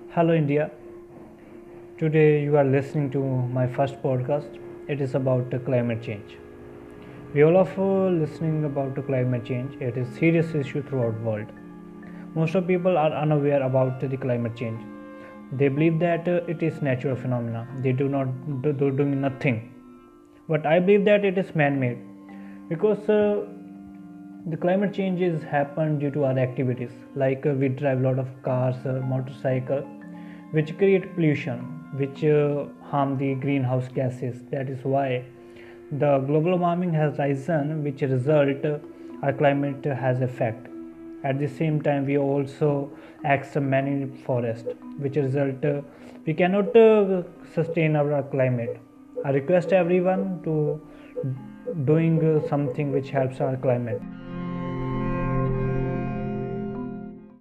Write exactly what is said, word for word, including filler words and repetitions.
Hello, India. Today you are listening to my first podcast. It is about the climate change. We all of uh, listening about the climate change. It is serious issue throughout world. Most of people are unaware about the climate change. They believe that uh, it is natural phenomena. They do not do, do doing nothing. But I believe that it is man-made because uh, the climate changes happen due to our activities like uh, we drive a lot of cars uh, motorcycle which create pollution which uh, harm the greenhouse gases. That is why the global warming has risen, which result uh, our climate has effect. At the same time we also act many forest which result uh, we cannot uh, sustain our climate. I request everyone to doing uh, something which helps our climate.